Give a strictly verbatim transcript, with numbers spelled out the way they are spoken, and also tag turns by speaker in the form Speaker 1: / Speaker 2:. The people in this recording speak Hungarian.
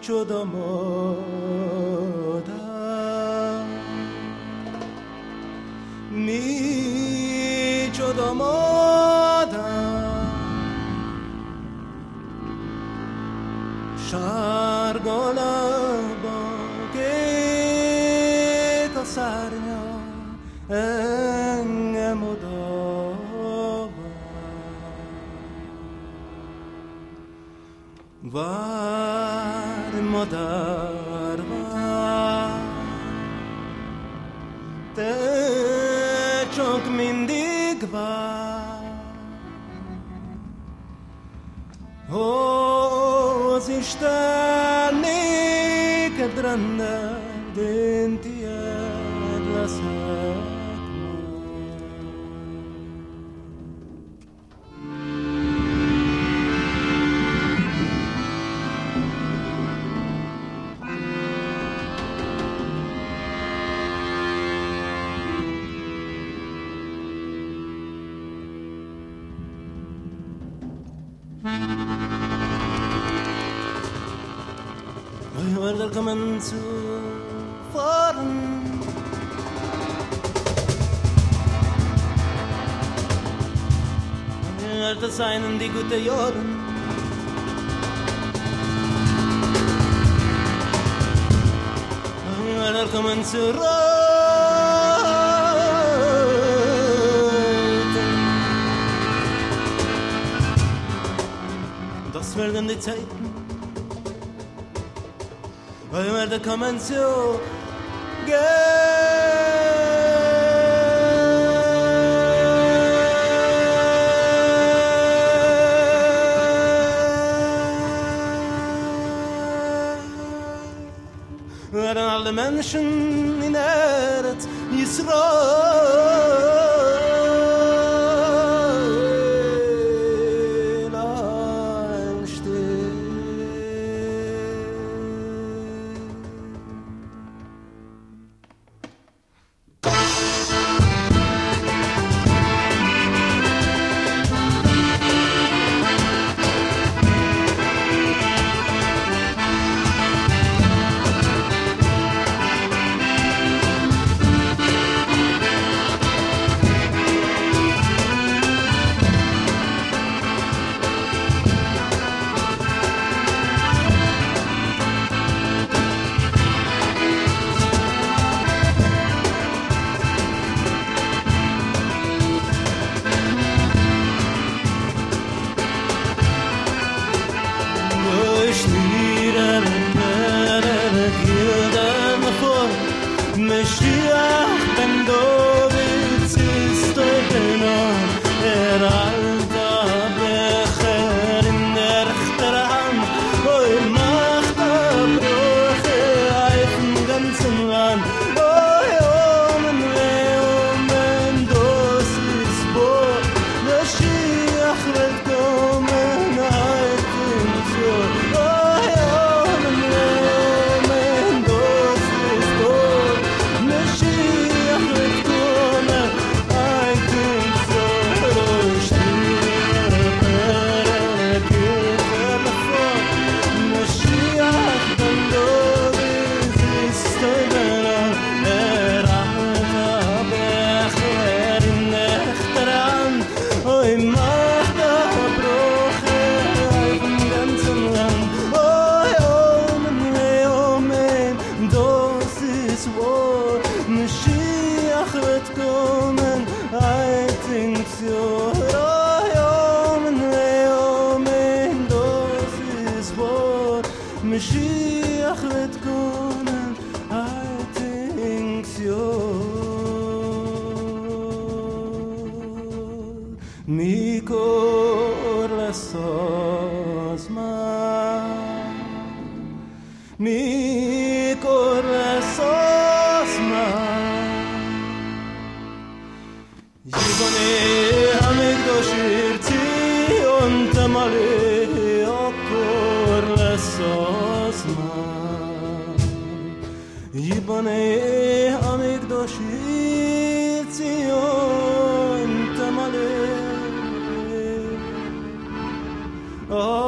Speaker 1: csoda moda, mi csoda moda, sárga lába, kék a szárnya, engem oda vár, madár vár, te csak mindig vár. Az Isten néked rendeld, én tiéd leszek. I will come into foreign. I will sign in the good Jordan. I will come into das werden die Zeiten, weil wir da kommen zu gehen. Werden alle Menschen in Eretz Yisrael mikor lesz az már, mikor lesz az már. Jibane hamigdos ircion tamale, akkor lesz az már. Jibane hamigdos ircion tamale, oh.